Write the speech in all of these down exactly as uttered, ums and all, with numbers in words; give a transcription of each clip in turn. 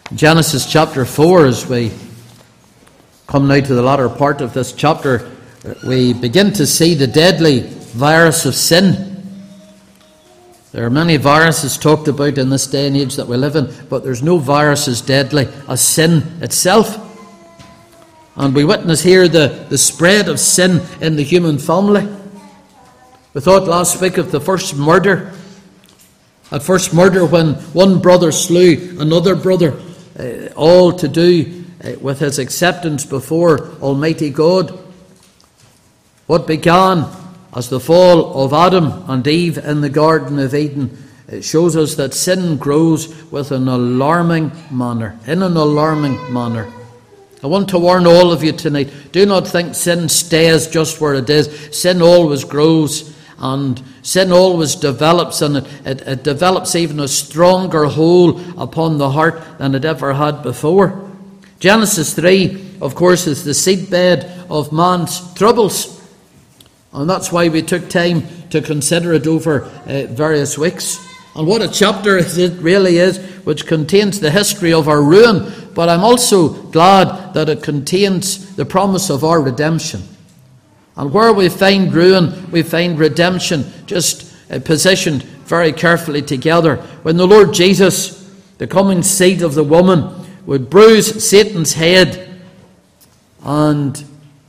Genesis chapter four, as we come now to the latter part of this chapter, we begin to see the deadly virus of sin. There are many viruses talked about in this day and age that we live in, but there's no virus as deadly as sin itself. And we witness here the, the spread of sin in the human family. We thought last week of the first murder. At first murder when one brother slew another brother, uh, all to do uh, with his acceptance before Almighty God. What began as the fall of Adam and Eve in the Garden of Eden, it shows us that sin grows with an alarming manner, in an alarming manner. I want to warn all of you tonight, do not think sin stays just where it is. Sin always grows, and sin always develops, and it, it, it develops even a stronger hold upon the heart than it ever had before. Genesis three, of course, is the seedbed of man's troubles. And that's why we took time to consider it over uh, various weeks. And what a chapter it really is, which contains the history of our ruin. But I'm also glad that it contains the promise of our redemption. And where we find ruin, we find redemption, just uh, positioned very carefully together. When the Lord Jesus, the coming seed of the woman, would bruise Satan's head, and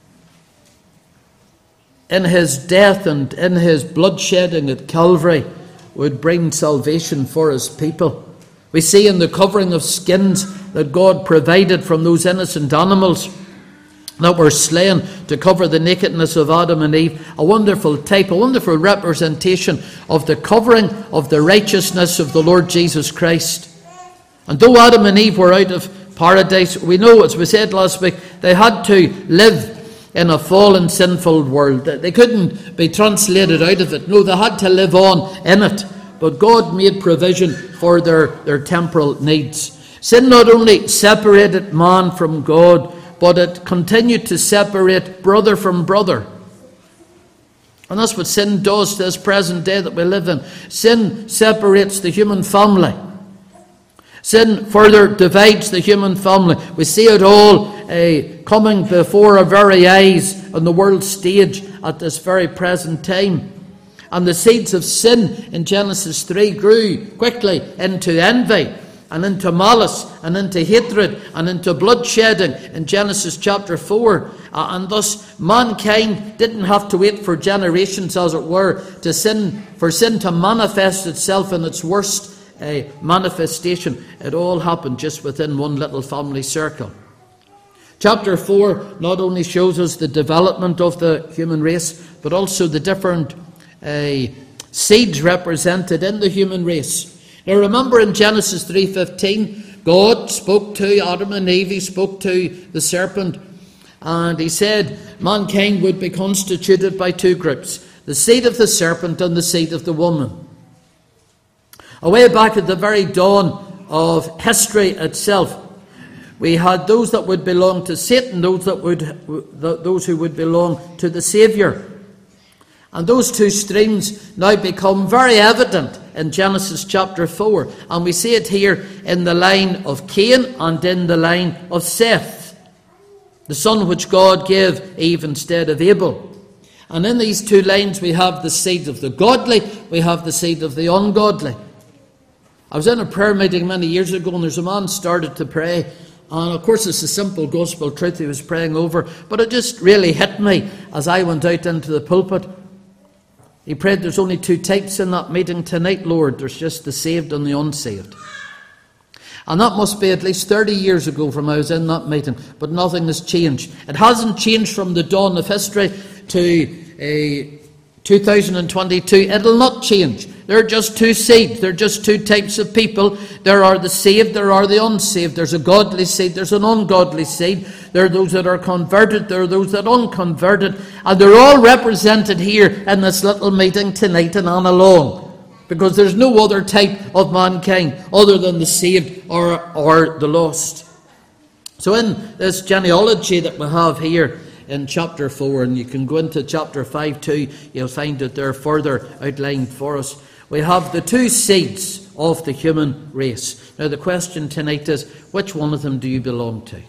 in his death and in his bloodshedding at Calvary would bring salvation for his people. We see in the covering of skins that God provided from those innocent animals that were slain to cover the nakedness of Adam and Eve, a wonderful type, a wonderful representation of the covering of the righteousness of the Lord Jesus Christ. And though Adam and Eve were out of paradise, we know, as we said last week, they had to live in a fallen, sinful world. They couldn't be translated out of it. No, they had to live on in it. But God made provision for their, their temporal needs. Sin not only separated man from God, but it continued to separate brother from brother. And that's what sin does to this present day that we live in. Sin separates the human family. Sin further divides the human family. We see it all uh, coming before our very eyes on the world stage at this very present time. And the seeds of sin in Genesis three grew quickly into envy, and into malice, and into hatred, and into bloodshedding in Genesis chapter four. Uh, and thus mankind didn't have to wait for generations, as it were, to sin for sin to manifest itself in its worst uh, manifestation. It all happened just within one little family circle. Chapter four not only shows us the development of the human race, but also the different uh, seeds represented in the human race. Now remember in Genesis three fifteen, God spoke to Adam and Eve, he spoke to the serpent, and he said mankind would be constituted by two groups, the seed of the serpent and the seed of the woman. Away back at the very dawn of history itself, we had those that would belong to Satan, those that would, those who would belong to the Saviour. And those two streams now become very evident in Genesis chapter four. And we see it here in the line of Cain and in the line of Seth, the son which God gave Eve instead of Abel. And in these two lines we have the seed of the godly, we have the seed of the ungodly. I was in a prayer meeting many years ago, and there's a man started to pray. And of course it's a simple gospel truth he was praying over, but it just really hit me as I went out into the pulpit. He prayed, there's only two types in that meeting tonight, Lord. There's just the saved and the unsaved. And that must be at least thirty years ago from I was in that meeting, but nothing has changed. It hasn't changed from the dawn of history to uh, two thousand twenty-two. It'll not change. There are just two seeds. There are just two types of people. There are the saved, there are the unsaved. There's a godly seed, there's an ungodly seed. There are those that are converted, there are those that are unconverted. And they're all represented here in this little meeting tonight and on alone. Because there's no other type of mankind other than the saved or, or the lost. So in this genealogy that we have here in chapter four, and you can go into chapter five too, you'll find that they're further outlined for us. We have the two seeds of the human race. Now the question tonight is, which one of them do you belong to?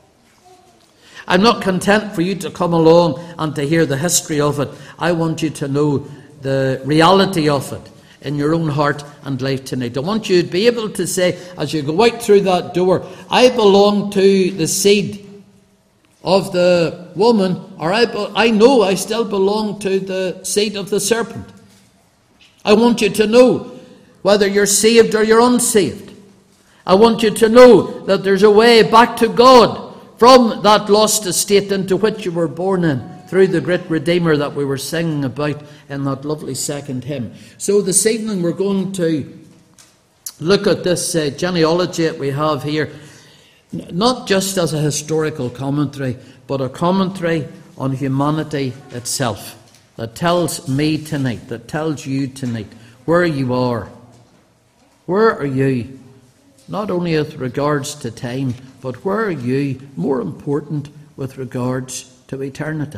I'm not content for you to come along and to hear the history of it. I want you to know the reality of it in your own heart and life tonight. I want you to be able to say, as you go out through that door, I belong to the seed of the woman, or I, be- I know I still belong to the seed of the serpent. I want you to know whether you're saved or you're unsaved. I want you to know that there's a way back to God from that lost estate into which you were born in, through the great Redeemer that we were singing about in that lovely second hymn. So this evening we're going to look at this uh, genealogy that we have here, not just as a historical commentary, but a commentary on humanity itself, that tells me tonight, that tells you tonight, where you are. Where are you? Not only with regards to time, but where are you, more important, with regards to eternity?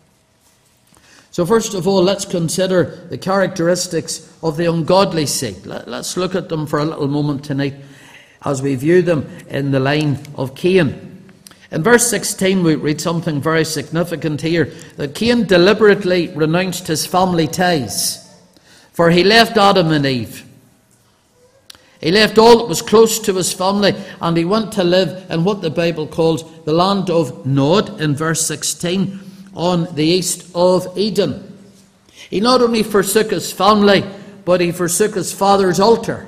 So first of all, let's consider the characteristics of the ungodly seed. Let's look at them for a little moment tonight as we view them in the line of Cain. In verse sixteen, we read something very significant here, that Cain deliberately renounced his family ties, for he left Adam and Eve. He left all that was close to his family, and he went to live in what the Bible calls the land of Nod, in verse sixteen, on the east of Eden. He not only forsook his family, but he forsook his father's altar.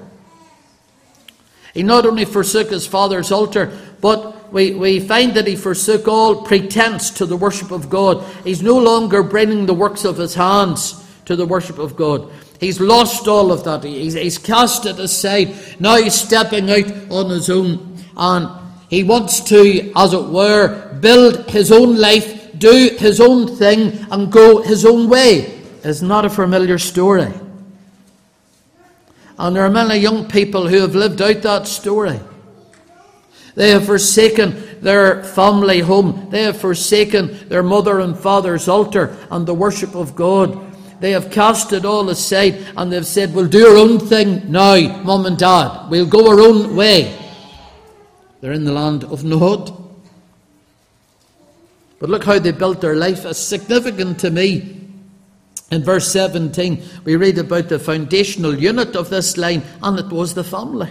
He not only forsook his father's altar, but we, we find that he forsook all pretense to the worship of God. He's no longer bringing the works of his hands to the worship of God. He's lost all of that. He's, he's cast it aside. Now he's stepping out on his own. And he wants to, as it were, build his own life, do his own thing, and go his own way. It's not a familiar story. And there are many young people who have lived out that story. They have forsaken their family home. They have forsaken their mother and father's altar and the worship of God. They have cast it all aside, and they've said, we'll do our own thing now, Mum and Dad. We'll go our own way. They're in the land of Nod. But look how they built their life. It's significant to me. In verse seventeen, we read about the foundational unit of this line, and it was the family.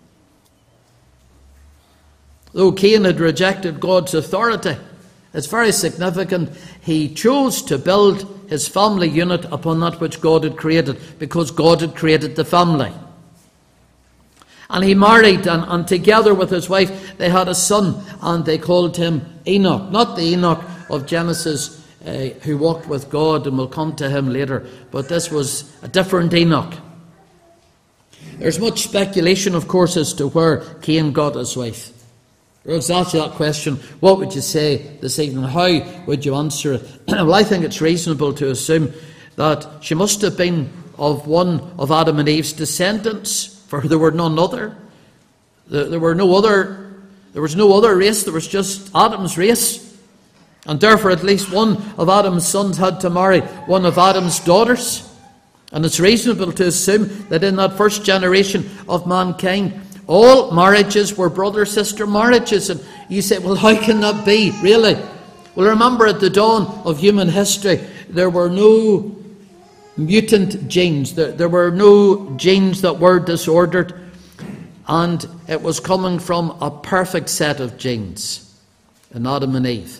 Though Cain had rejected God's authority, it's very significant. He chose to build his family unit upon that which God had created, because God had created the family. And he married, and, and together with his wife, they had a son, and they called him Enoch. Not the Enoch of Genesis, uh, who walked with God, and we'll come to him later, but this was a different Enoch. There's much speculation, of course, as to where Cain got his wife. I was asked you that question, what would you say this evening? How would you answer it? Well, I think it's reasonable to assume that she must have been of one of Adam and Eve's descendants, for there were none other. There were no other. There was no other race. There was just Adam's race, and therefore at least one of Adam's sons had to marry one of Adam's daughters. And it's reasonable to assume that in that first generation of mankind, all marriages were brother-sister marriages. And you say, well, how can that be, really? Well, remember, at the dawn of human history, there were no mutant genes. There, there were no genes that were disordered. And it was coming from a perfect set of genes in Adam and Eve.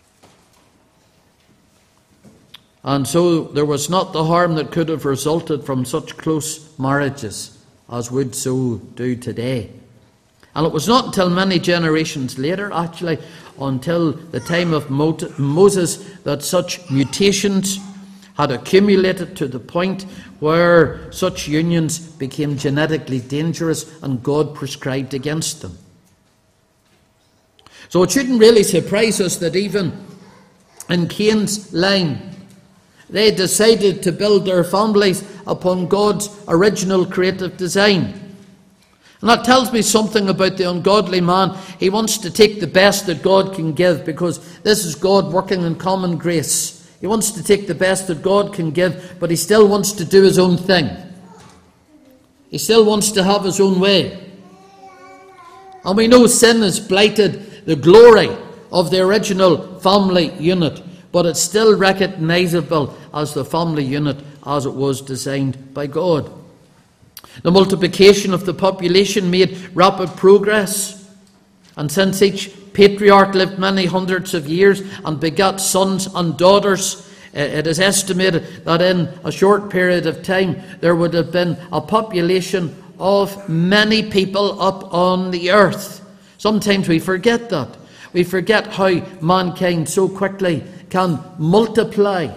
And so there was not the harm that could have resulted from such close marriages as would so do today. And it was not until many generations later, actually, until the time of Moses, that such mutations had accumulated to the point where such unions became genetically dangerous and God prescribed against them. So it shouldn't really surprise us that even in Cain's line, they decided to build their families upon God's original creative design. And that tells me something about the ungodly man. He wants to take the best that God can give, because this is God working in common grace. He wants to take the best that God can give, but he still wants to do his own thing. He still wants to have his own way. And we know sin has blighted the glory of the original family unit, but it's still recognizable as the family unit as it was designed by God. The multiplication of the population made rapid progress, and since each patriarch lived many hundreds of years and begat sons and daughters, it is estimated that in a short period of time there would have been a population of many people up on the earth. Sometimes we forget that. We forget how mankind so quickly can multiply.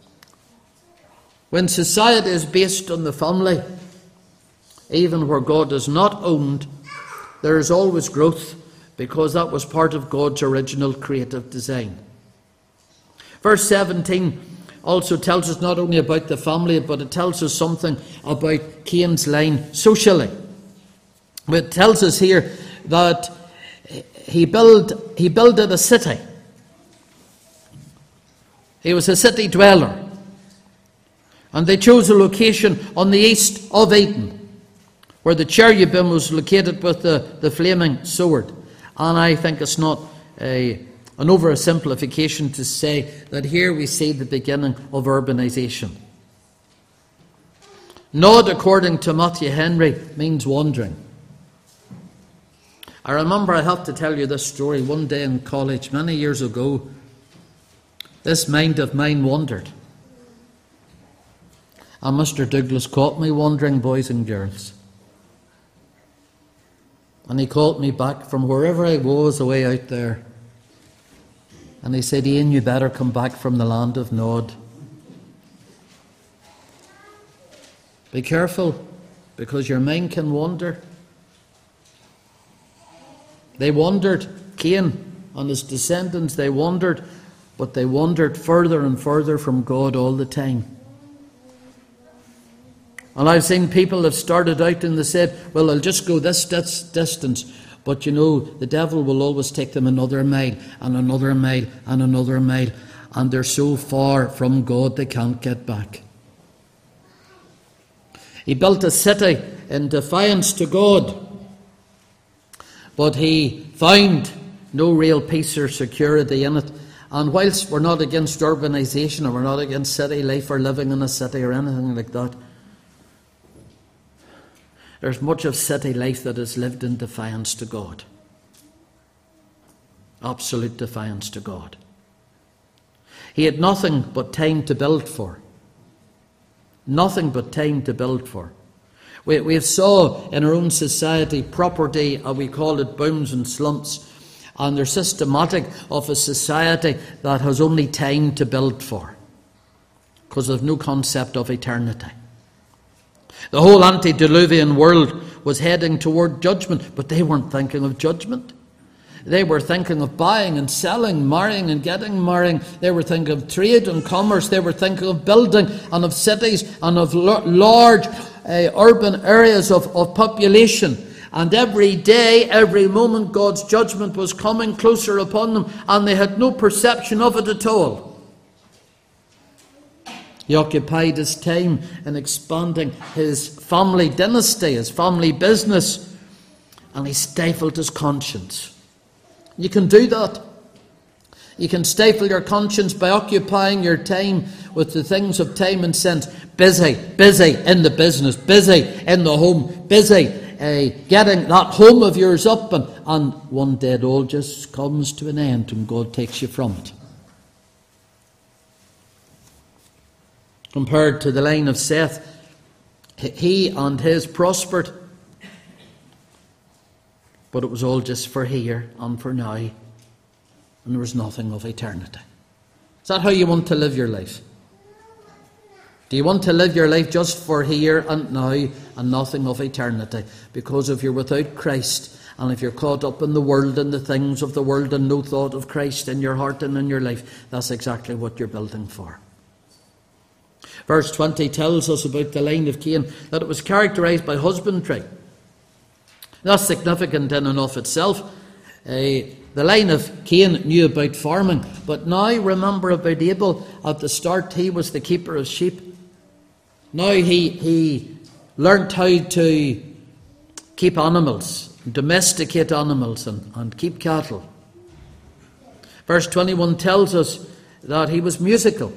When society is based on the family, even where God is not owned, there is always growth, because that was part of God's original creative design. Verse seventeen also tells us not only about the family, but it tells us something about Cain's line socially. It tells us here that he build, he builded a city. He was a city dweller. And they chose a location on the east of Eden, where the cherubim was located with the, the flaming sword. And I think it's not a, an oversimplification to say that here we see the beginning of urbanization. Nod, according to Matthew Henry, means wandering. I remember, I have to tell you this story, one day in college, many years ago, this mind of mine wandered. And Mister Douglas caught me wandering, boys and girls. And he called me back from wherever I was away out there. And he said, Ian, you better come back from the land of Nod. Be careful, because your mind can wander. They wandered, Cain and his descendants, they wandered, but they wandered further and further from God all the time. And I've seen people have started out and they said, well, I'll just go this distance. But you know, the devil will always take them another mile and another mile and another mile. And they're so far from God they can't get back. He built a city in defiance to God. But he found no real peace or security in it. And whilst we're not against urbanization, or we're not against city life or living in a city or anything like that, there's much of city life that is lived in defiance to God. Absolute defiance to God. He had nothing but time to build for. Nothing but time to build for. We, we saw in our own society property, uh, we call it booms and slumps, and they're systematic of a society that has only time to build for, because they've no concept of eternity. The whole antediluvian world was heading toward judgment, but they weren't thinking of judgment. They were thinking of buying and selling, marrying and getting married. They were thinking of trade and commerce. They were thinking of building and of cities and of large uh, urban areas of, of population. And every day, every moment, God's judgment was coming closer upon them, and they had no perception of it at all. He occupied his time in expanding his family dynasty, his family business, and he stifled his conscience. You can do that. You can stifle your conscience by occupying your time with the things of time and sense. Busy, busy in the business, busy in the home, busy uh, getting that home of yours up, and, and one day it all just comes to an end and God takes you from it. Compared to the line of Seth, he and his prospered, but it was all just for here and for now, and there was nothing of eternity. Is that how you want to live your life? Do you want to live your life just for here and now and nothing of eternity? Because if you're without Christ, and if you're caught up in the world and the things of the world and no thought of Christ in your heart and in your life, that's exactly what you're building for. Verse twenty tells us about the line of Cain, that it was characterized by husbandry. That's significant in and of itself. Uh, the line of Cain knew about farming, but now remember about Abel. At the start, he was the keeper of sheep. Now he, he learnt how to keep animals, domesticate animals, and, and keep cattle. Verse twenty-one tells us that he was musical.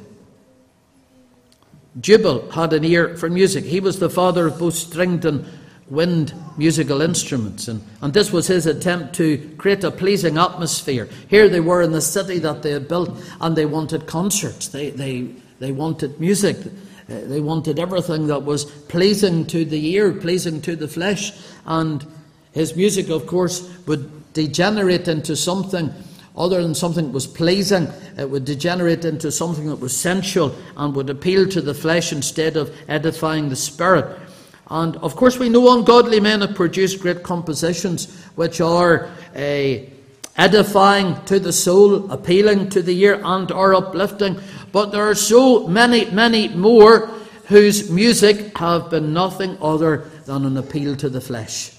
Jubal had an ear for music. He was the father of both stringed and wind musical instruments. And, and this was his attempt to create a pleasing atmosphere. Here they were in the city that they had built, and they wanted concerts. They, they, they wanted music. They wanted everything that was pleasing to the ear, pleasing to the flesh. And his music, of course, would degenerate into something other than something that was pleasing. It would degenerate into something that was sensual and would appeal to the flesh instead of edifying the spirit. And of course we know ungodly men have produced great compositions which are uh, edifying to the soul, appealing to the ear, and are uplifting. But there are so many, many more whose music have been nothing other than an appeal to the flesh.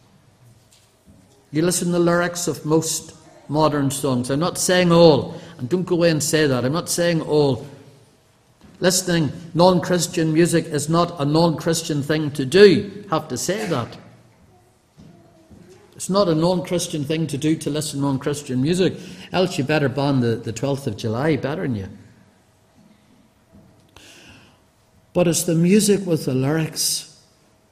You listen to the lyrics of most modern songs. I'm not saying all, and don't go away and say that. I'm not saying all. Listening non-Christian music is not a non-Christian thing to do. I have to say that. It's not a non-Christian thing to do to listen to non-Christian music. Else you better ban the, the twelfth of July, better than you. But it's the music with the lyrics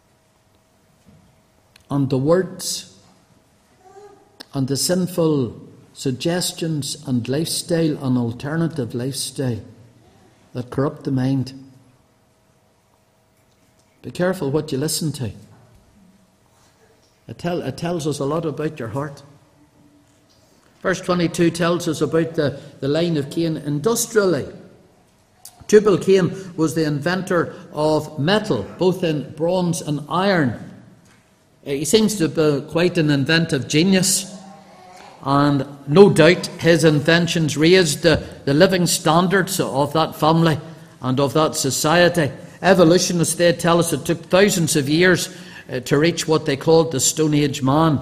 and the words and the sinful suggestions and lifestyle and alternative lifestyle that corrupt the mind. Be careful what you listen to. It, tell, it tells us a lot about your heart. Verse twenty-two tells us about the, the line of Cain industrially. Tubal Cain was the inventor of metal, both in bronze and iron. He seems to be quite an inventive genius. And no doubt his inventions raised the, the living standards of that family and of that society. Evolutionists, they tell us it took thousands of years uh, to reach what they called the Stone Age man.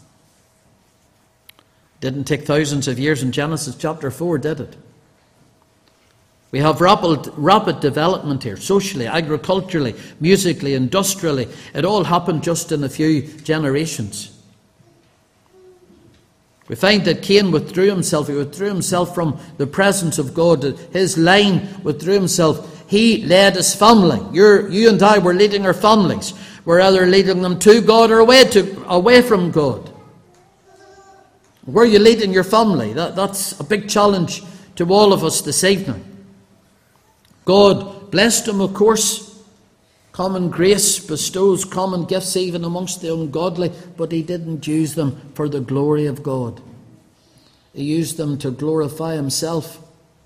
Didn't take thousands of years in Genesis chapter four, did it? We have rapid, rapid development here, socially, agriculturally, musically, industrially. It all happened just in a few generations. We find that Cain withdrew himself. He withdrew himself from the presence of God. His line withdrew himself. He led his family. You're, you and I were leading our families. We're either leading them to God or away, to, away from God. Where are you leading your family? That, that's a big challenge to all of us this evening. God blessed him, of course. Common grace bestows common gifts even amongst the ungodly, but he didn't use them for the glory of God. He used them to glorify himself.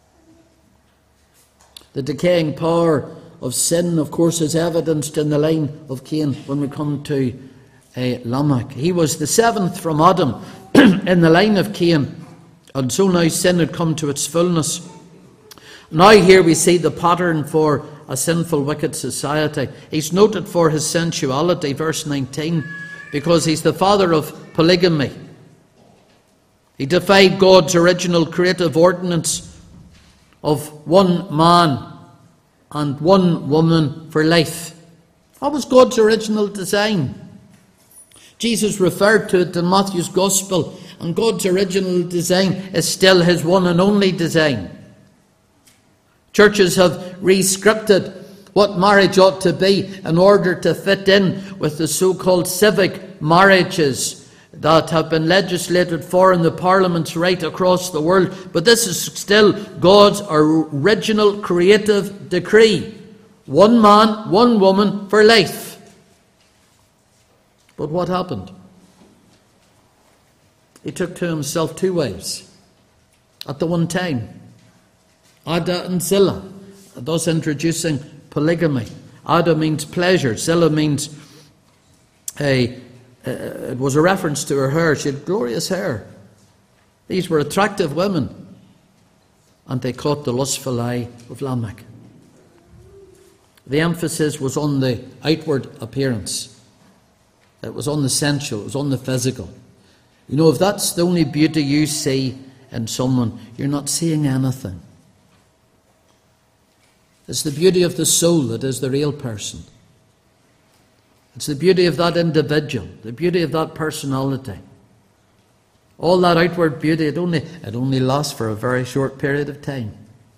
The decaying power of sin, of course, is evidenced in the line of Cain when we come to uh, Lamech. He was the seventh from Adam in the line of Cain, and so now sin had come to its fullness. Now here we see the pattern for a sinful, wicked society. He's noted for his sensuality, verse nineteen, because he's the father of polygamy. He defied God's original creative ordinance of one man and one woman for life. That was God's original design. Jesus referred to it in Matthew's Gospel, and God's original design is still his one and only design. Churches have re-scripted what marriage ought to be in order to fit in with the so-called civic marriages that have been legislated for in the parliaments right across the world. But this is still God's original creative decree. One man, one woman for life. But what happened? He took to himself two wives at the one time. Ada and Zillah, thus introducing polygamy. Ada means pleasure. Zillah means a, uh, it was a reference to her hair. She had glorious hair. These were attractive women, and they caught the lustful eye of Lamech. The emphasis was on the outward appearance. It was on the sensual. It was on the physical. You know, if that's the only beauty you see in someone, you're not seeing anything. It's the beauty of the soul that is the real person. It's the beauty of that individual, the beauty of that personality. All that outward beauty, it only, it only lasts for a very short period of time.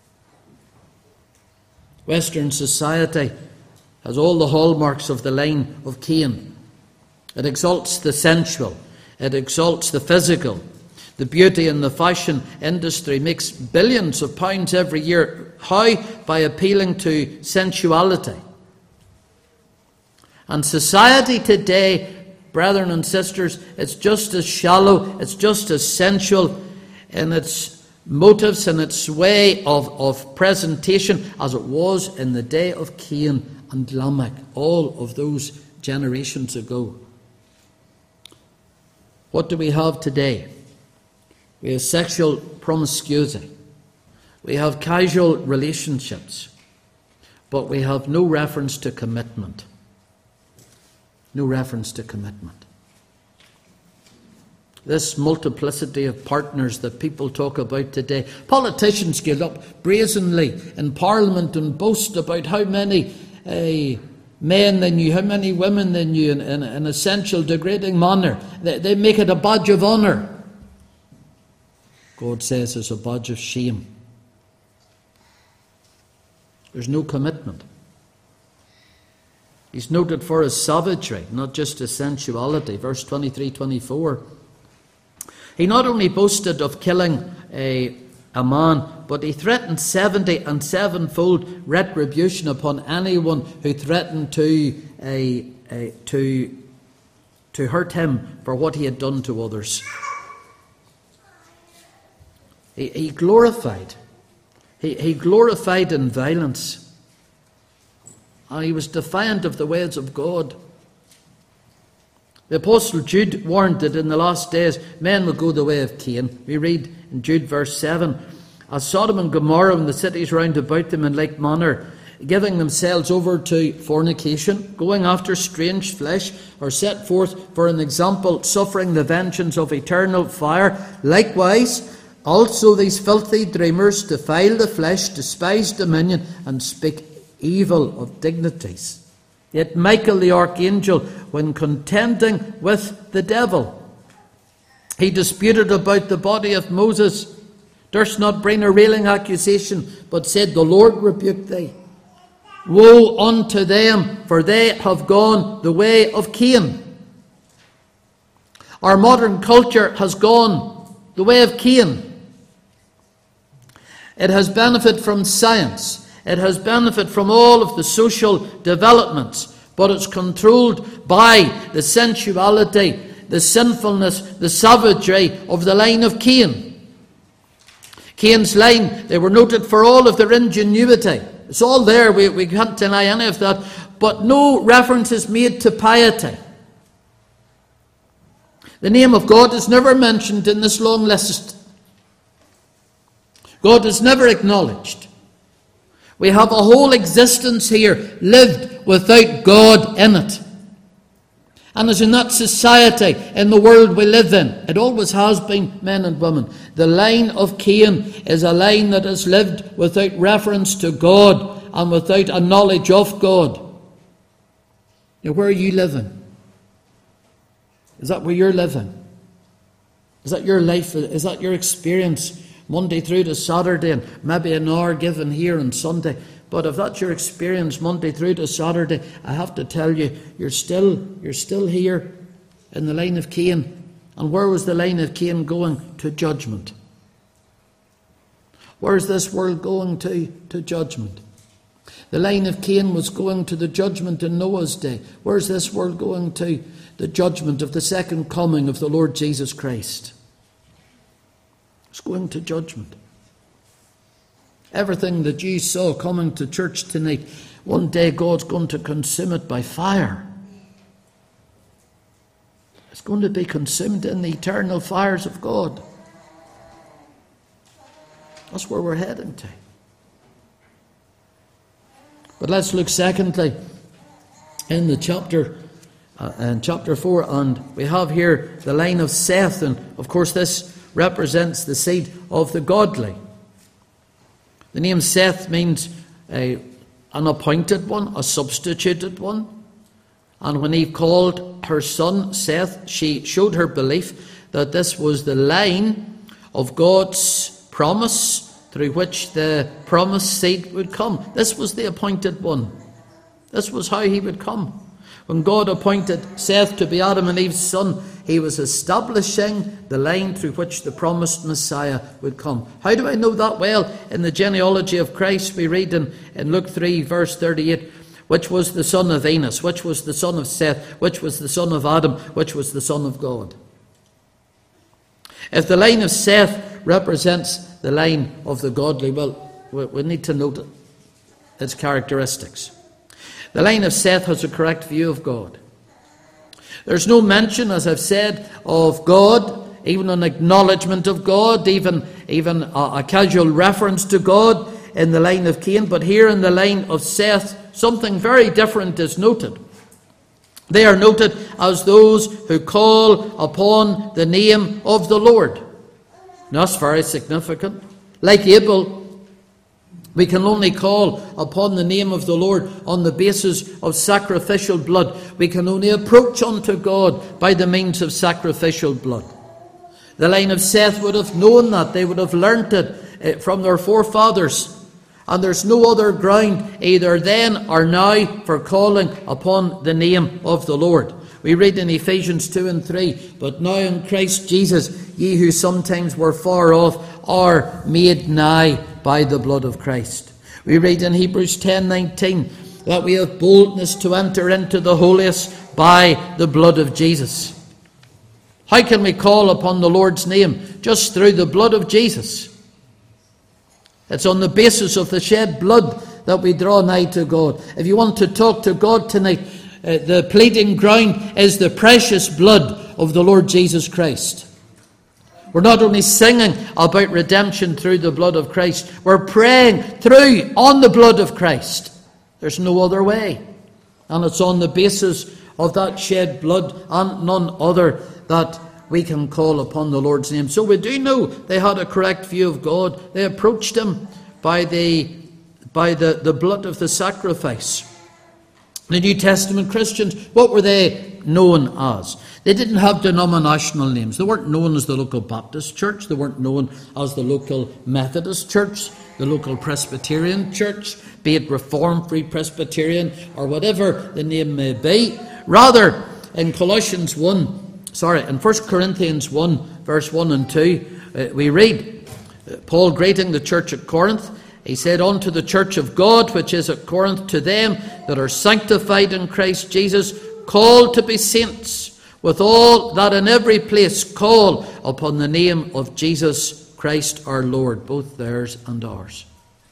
Western society has all the hallmarks of the line of Cain. It exalts the sensual. It exalts the physical. The beauty and the fashion industry makes billions of pounds every year. How? By appealing to sensuality. And society today, brethren and sisters, it's just as shallow, it's just as sensual in its motives and its way of, of presentation as it was in the day of Cain and Lamech, all of those generations ago. What do we have today? We have sexual promiscuity. We have casual relationships. But we have no reference to commitment. No reference to commitment. This multiplicity of partners that people talk about today. Politicians get up brazenly in Parliament and boast about how many uh, men they knew, how many women they knew in, in, in a sensual, degrading manner. They, they make it a badge of honour. God says it's a badge of shame. There's no commitment. He's noted for his savagery, not just his sensuality. Verse twenty-three twenty-four. He not only boasted of killing a, a man, but he threatened seventy and sevenfold retribution upon anyone who threatened to, a, a, to, to hurt him for what he had done to others. He, he glorified. He, he glorified in violence. And he was defiant of the ways of God. The Apostle Jude warned that in the last days men will go the way of Cain. We read in Jude verse seven, as Sodom and Gomorrah and the cities round about them in like manner, giving themselves over to fornication, going after strange flesh, are set forth for an example, suffering the vengeance of eternal fire. Likewise, also these filthy dreamers defile the flesh, despise dominion, and speak evil of dignities. Yet Michael the archangel, when contending with the devil, he disputed about the body of Moses, durst not bring a railing accusation, but said, the Lord rebuke thee. Woe unto them, for they have gone the way of Cain. Our modern culture has gone the way of Cain. It has benefited from science. It has benefited from all of the social developments, but it's controlled by the sensuality, the sinfulness, the savagery of the line of Cain. Cain's line, they were noted for all of their ingenuity. It's all there, we, we can't deny any of that, but no reference is made to piety. The name of God is never mentioned in this long list. God is never acknowledged. We have a whole existence here lived without God in it. And as in that society, in the world we live in, it always has been, men and women, the line of Cain is a line that is lived without reference to God and without a knowledge of God. Now, where are you living? Is that where you're living? Is that your life? Is that your experience? Monday through to Saturday, and maybe an hour given here on Sunday. But if that's your experience Monday through to Saturday, I have to tell you, you're still you're still here in the line of Cain. And where was the line of Cain going? To judgment. Where is this world going to? To judgment. The line of Cain was going to the judgment in Noah's day. Where is this world going to? The judgment of the second coming of the Lord Jesus Christ. It's going to judgment. Everything that you saw coming to church tonight, one day God's going to consume it by fire. It's going to be consumed in the eternal fires of God. That's where we're heading to. But let's look secondly in the chapter, uh, in chapter four, and we have here the line of Seth, and of course this represents the seed of the godly. The name Seth means a, an appointed one, a substituted one, And when Eve called her son Seth, she showed her belief that this was the line of God's promise through which the promised seed would come. This was the appointed one. This was how he would come. When God appointed Seth to be Adam and Eve's son, he was establishing the line through which the promised Messiah would come. How do I know that? Well, in the genealogy of Christ, we read in, in Luke three, verse thirty-eight, which was the son of Enos, which was the son of Seth, which was the son of Adam, which was the son of God. If the line of Seth represents the line of the godly, well, we, we need to note its characteristics. The line of Seth has a correct view of God. There's no mention, as I've said, of God, even an acknowledgement of God, even, even a, a casual reference to God in the line of Cain. But here in the line of Seth, something very different is noted. They are noted as those who call upon the name of the Lord. That's very significant. Like Abel, we can only call upon the name of the Lord on the basis of sacrificial blood. We can only approach unto God by the means of sacrificial blood. The line of Seth would have known that. They would have learnt it from their forefathers. And there's no other ground, either then or now, for calling upon the name of the Lord. We read in Ephesians two and three, but now in Christ Jesus, ye who sometimes were far off are made nigh by the blood of Christ. We read in Hebrews ten nineteen that we have boldness to enter into the holiest by the blood of Jesus. How can we call upon the Lord's name? Just through the blood of Jesus. It's on the basis of the shed blood that we draw nigh to God. If you want to talk to God tonight, uh, the pleading ground is the precious blood of the Lord Jesus Christ. We're not only singing about redemption through the blood of Christ, we're praying through on the blood of Christ. There's no other way. And it's on the basis of that shed blood and none other that we can call upon the Lord's name. So we do know they had a correct view of God. They approached him by the, by the, the blood of the sacrifice. The New Testament Christians, what were they known as? They didn't have denominational names. They weren't known as the local Baptist church. They weren't known as the local Methodist church, the local Presbyterian church, be it Reformed, Free Presbyterian, or whatever the name may be. Rather, in Colossians one, Sorry, in First Corinthians one, verse one and two, uh, we read, uh, Paul greeting the church at Corinth, he said, unto the church of God, which is at Corinth, to them that are sanctified in Christ Jesus, called to be saints, with all that in every place call upon the name of Jesus Christ our Lord, both theirs and ours.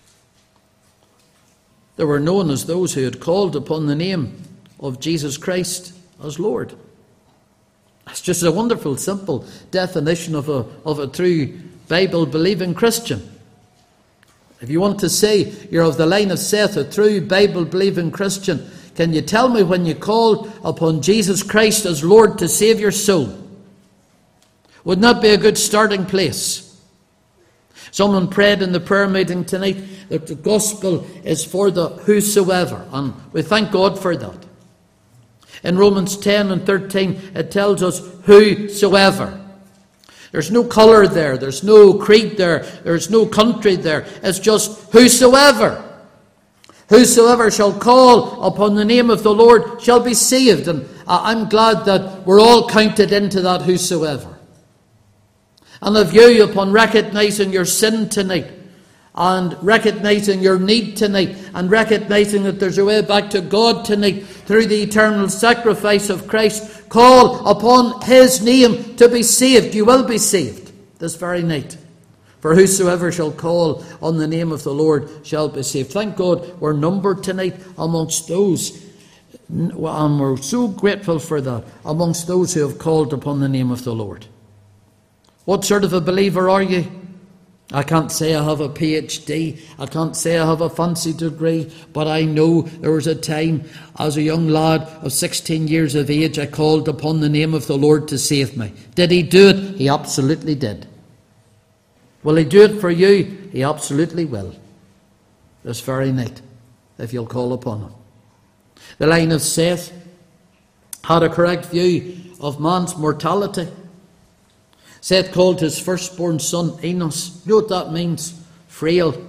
They were known as those who had called upon the name of Jesus Christ as Lord. It's just a wonderful, simple definition of a, of a true Bible-believing Christian. If you want to say you're of the line of Seth, a true Bible-believing Christian, can you tell me when you called upon Jesus Christ as Lord to save your soul? Wouldn't that be a good starting place? Someone prayed in the prayer meeting tonight that the gospel is for the whosoever, and we thank God for that. In Romans ten and thirteen, it tells us whosoever. There's no colour there. There's no creed there. There's no country there. It's just whosoever. Whosoever shall call upon the name of the Lord shall be saved. And I'm glad that we're all counted into that whosoever. And of you, upon recognising your sin tonight, and recognising your need tonight, and recognising that there's a way back to God tonight through the eternal sacrifice of Christ, call upon his name to be saved. You will be saved this very night. For whosoever shall call on the name of the Lord shall be saved. Thank God we're numbered tonight amongst those, and we're so grateful for that, amongst those who have called upon the name of the Lord. What sort of a believer are you? I can't say I have a P H D. I can't say I have a fancy degree. But I know there was a time as a young lad of sixteen years of age, I called upon the name of the Lord to save me. Did he do it? He absolutely did. Will he do it for you? He absolutely will. This very night, if you'll call upon him. The line of Seth had a correct view of man's mortality. Seth called his firstborn son Enos. You know what that means? Frail.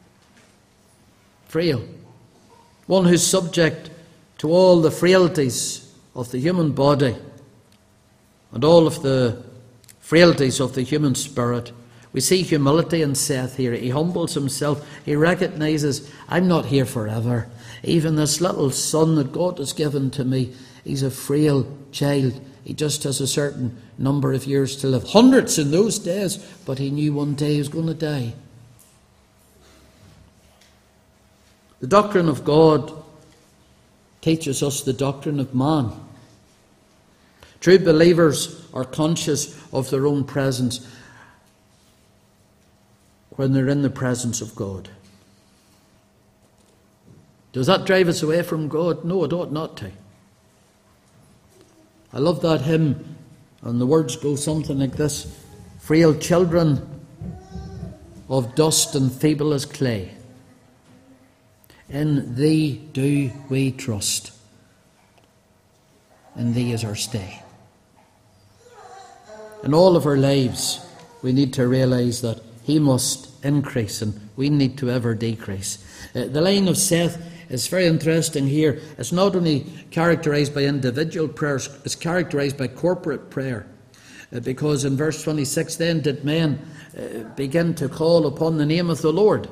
Frail. One who's subject to all the frailties of the human body and all of the frailties of the human spirit. We see humility in Seth here. He humbles himself. He recognizes, I'm not here forever. Even this little son that God has given to me, he's a frail child. He just has a certain number of years to live. Hundreds in those days, but he knew one day he was going to die. The doctrine of God teaches us the doctrine of man. True believers are conscious of their own presence when they're in the presence of God. Does that drive us away from God? No, it ought not to. I love that hymn, and the words go something like this: frail children of dust and feeble as clay, in Thee do we trust, and Thee is our stay. In all of our lives, we need to realise that He must increase and we need to ever decrease. Uh, the line of Seth is very interesting here. It's not only characterised by individual prayers, it's characterised by corporate prayer. Uh, because in verse twenty-six, then did men uh, begin to call upon the name of the Lord.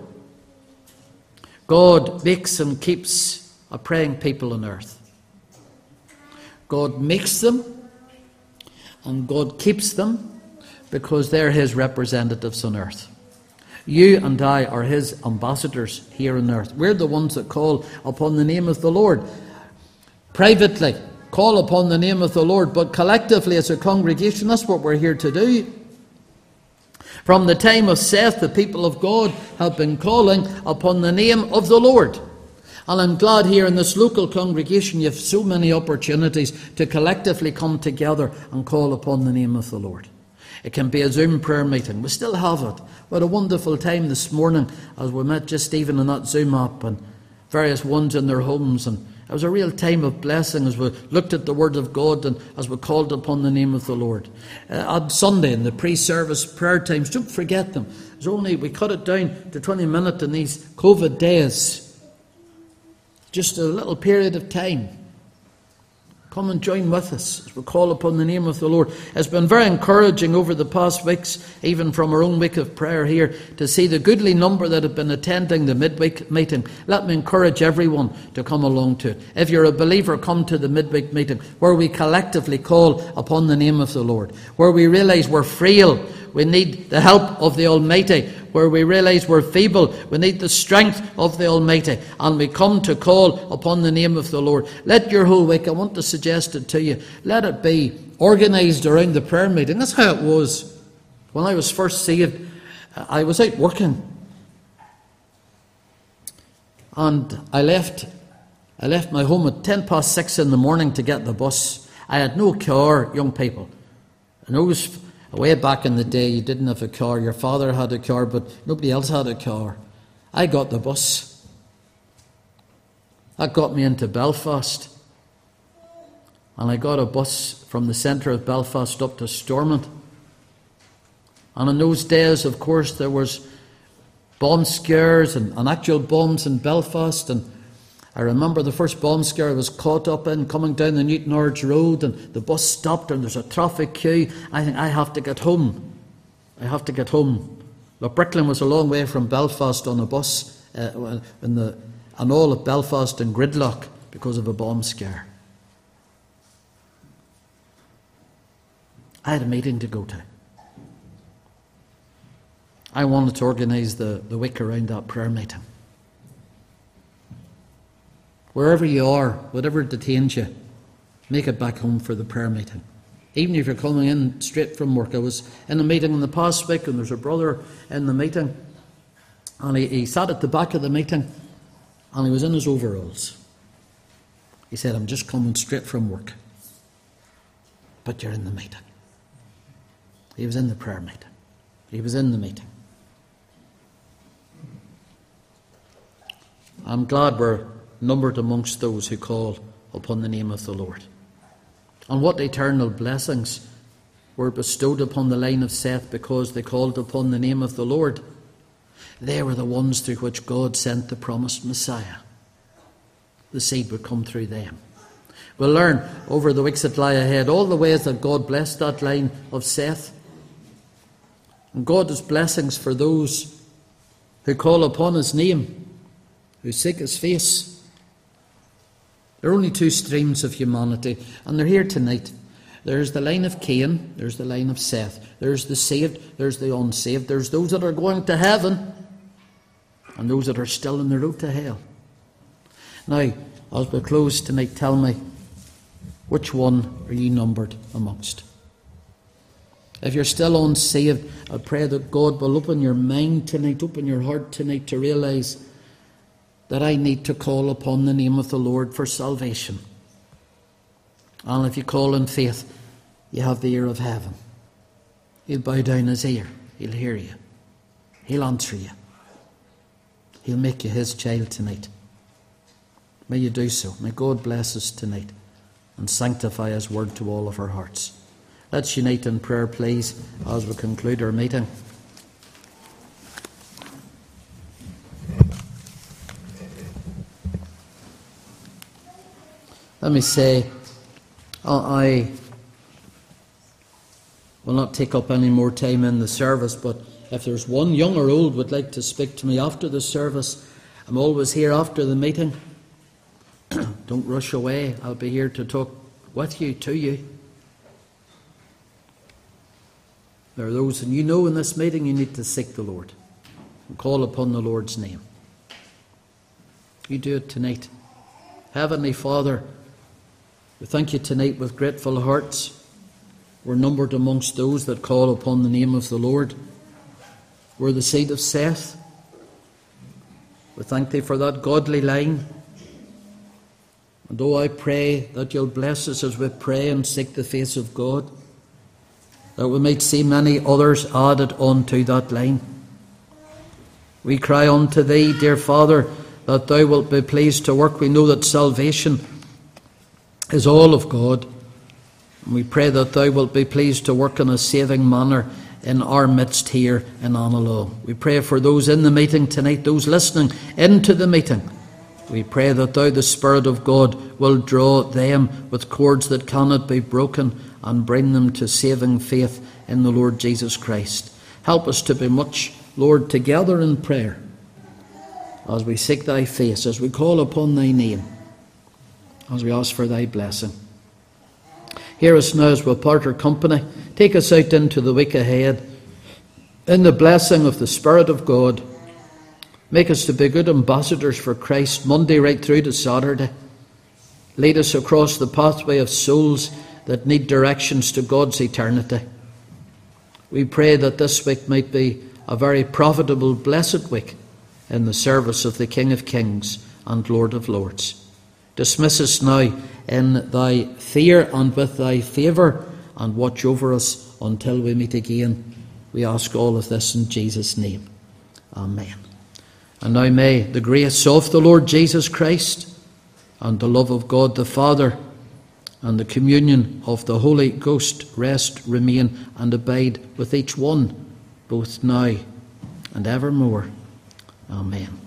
God makes and keeps a praying people on earth. God makes them and God keeps them because they're His representatives on earth. You and I are His ambassadors here on earth. We're the ones that call upon the name of the Lord. Privately, call upon the name of the Lord, but collectively as a congregation, that's what we're here to do. From the time of Seth, the people of God have been calling upon the name of the Lord. And I'm glad here in this local congregation you have so many opportunities to collectively come together and call upon the name of the Lord. It can be a Zoom prayer meeting. We still have it. We had a wonderful time this morning as we met just even in that Zoom app and various ones in their homes. And it was a real time of blessing as we looked at the Word of God and as we called upon the name of the Lord. Uh, on Sunday in the pre-service prayer times, don't forget them. It's only, we cut it down to twenty minutes in these COVID days. Just a little period of time. Come and join with us as we call upon the name of the Lord. It's been very encouraging over the past weeks, even from our own week of prayer here, to see the goodly number that have been attending the midweek meeting. Let me encourage everyone to come along to it. If you're a believer, come to the midweek meeting where we collectively call upon the name of the Lord, where we realise we're frail, we need the help of the Almighty, where we realise we're feeble, we need the strength of the Almighty, and we come to call upon the name of the Lord. Let your whole week, I want to suggest it to you, let it be organised around the prayer meeting. That's how it was. When I was first saved, I was out working. And I left, I left my home at ten past six in the morning to get the bus. I had no car, young people. And it was way back in the day, you didn't have a car. Your father had a car, but nobody else had a car. I got the bus. That got me into Belfast. And I got a bus from the centre of Belfast up to Stormont. And in those days, of course, there was bomb scares and, and actual bombs in Belfast. And I remember the first bomb scare I was caught up in, coming down the Newtownards Road, and the bus stopped and there's a traffic queue. I think I have to get home. I have to get home. But Bricklin was a long way from Belfast on a bus, uh, in the, and all of Belfast in gridlock because of a bomb scare. I had a meeting to go to. I wanted to organise the, the week around that prayer meeting. Wherever you are, whatever detains you, make it back home for the prayer meeting. Even if you're coming in straight from work. I was in a meeting in the past week and there's a brother in the meeting and he, he sat at the back of the meeting and he was in his overalls. He said, I'm just coming straight from work. But you're in the meeting. He was in the prayer meeting. He was in the meeting. I'm glad we're numbered amongst those who call upon the name of the Lord. And what eternal blessings were bestowed upon the line of Seth because they called upon the name of the Lord. They were the ones through which God sent the promised Messiah. The seed would come through them. We'll learn over the weeks that lie ahead all the ways that God blessed that line of Seth. And God has blessings for those who call upon his name, who seek his face. There are only two streams of humanity, and they're here tonight. There's the line of Cain, there's the line of Seth. There's the saved, there's the unsaved. There's those that are going to heaven, and those that are still on the road to hell. Now, as we close tonight, tell me, which one are you numbered amongst? If you're still unsaved, I pray that God will open your mind tonight, open your heart tonight to realise that I need to call upon the name of the Lord for salvation. And if you call in faith, you have the ear of heaven. He'll bow down his ear. He'll hear you. He'll answer you. He'll make you his child tonight. May you do so. May God bless us tonight and sanctify his word to all of our hearts. Let's unite in prayer, please, as we conclude our meeting. Let me say, I will not take up any more time in the service, but if there's one, young or old, would like to speak to me after the service, I'm always here after the meeting. Don't rush away. I'll be here to talk with you, to you. There are those, and you know in this meeting you need to seek the Lord and call upon the Lord's name. You do it tonight. Heavenly Father, we thank you tonight with grateful hearts. We're numbered amongst those that call upon the name of the Lord. We're the seed of Seth. We thank thee for that godly line. And oh, I pray that you'll bless us as we pray and seek the face of God, that we might see many others added unto that line. We cry unto thee, dear Father, that thou wilt be pleased to work. We know that salvation is all of God. And we pray that thou wilt be pleased to work in a saving manner in our midst here in Annalone. We pray for those in the meeting tonight, those listening into the meeting. We pray that thou, the Spirit of God, will draw them with cords that cannot be broken and bring them to saving faith in the Lord Jesus Christ. Help us to be much, Lord, together in prayer as we seek thy face, as we call upon thy name, as we ask for thy blessing. Hear us now as we part our company. Take us out into the week ahead in the blessing of the Spirit of God. Make us to be good ambassadors for Christ, Monday right through to Saturday. Lead us across the pathway of souls that need directions to God's eternity. We pray that this week might be a very profitable, blessed week in the service of the King of Kings and Lord of Lords. Dismiss us now in thy fear and with thy favour, and watch over us until we meet again. We ask all of this in Jesus' name. Amen. And now may the grace of the Lord Jesus Christ and the love of God the Father and the communion of the Holy Ghost rest, remain, and abide with each one, both now and evermore. Amen.